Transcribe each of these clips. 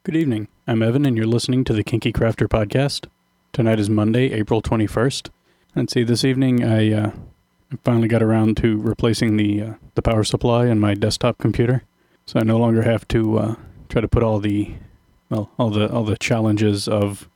Good evening. I'm Evan, and you're listening to the Kinky Crafter podcast. Tonight is Monday, April 21st. Let's see, this evening I finally got around to replacing the power supply in my desktop computer, so I no longer have to try to put all the challenges of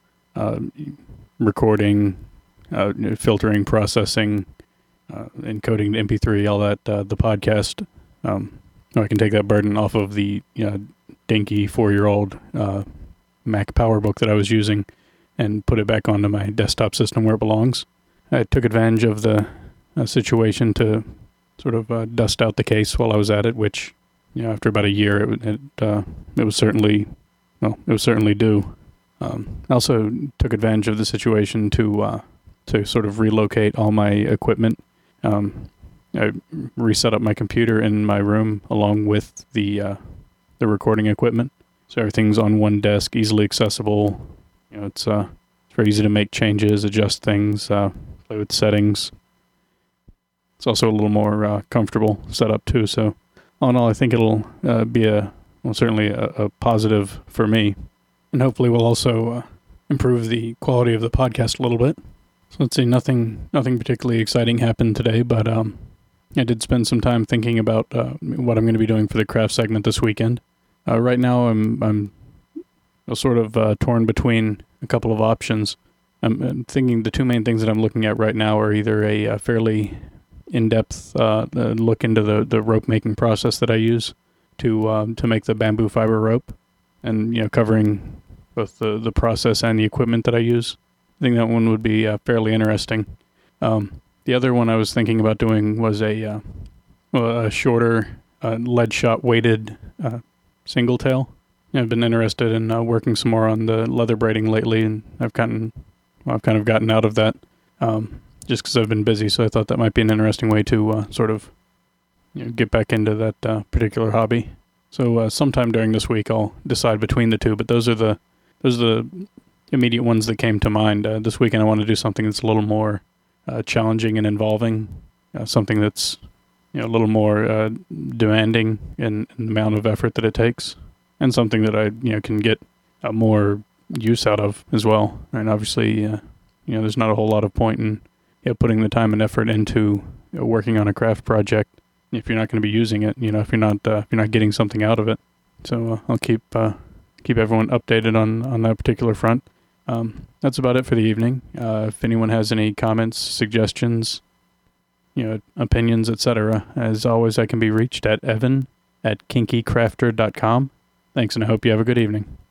recording, filtering, processing, encoding to MP3, all that, the podcast. I can take that burden off of the dinky 4-year-old Mac PowerBook that I was using and put it back onto my desktop system where it belongs. I took advantage of the situation to sort of dust out the case while I was at it, which, after about a year, it was certainly due. I also took advantage of the situation to sort of relocate all my equipment. I reset up my computer in my room along with the recording equipment, so everything's on one desk, easily accessible. It's very easy to make changes, adjust things, play with settings. It's also a little more comfortable setup too. So, all in all, I think it'll be certainly a positive for me, and hopefully will also improve the quality of the podcast a little bit. So let's see, nothing particularly exciting happened today, but I did spend some time thinking about what I'm going to be doing for the craft segment this weekend. Right now, I'm sort of torn between a couple of options. I'm thinking the two main things that I'm looking at right now are either a fairly in-depth look into the rope making process that I use to make the bamboo fiber rope, and covering both the process and the equipment that I use. I think that one would be fairly interesting. The other one I was thinking about doing was a shorter lead shot weighted single tail. I've been interested in working some more on the leather braiding lately, and I've kind of gotten out of that just because I've been busy. So I thought that might be an interesting way to sort of get back into that particular hobby. So sometime during this week I'll decide between the two. But those are the immediate ones that came to mind. This weekend I want to do something that's a little more challenging and involving, something that's a little more demanding in the amount of effort that it takes, and something that I can get more use out of as well. And obviously, there's not a whole lot of point in putting the time and effort into working on a craft project if you're not going to be using it. If you're not getting something out of it. So I'll keep everyone updated on that particular front. That's about it for the evening. If anyone has any comments, suggestions, opinions, etc., as always, I can be reached at evan@kinkycrafter.com. Thanks, and I hope you have a good evening.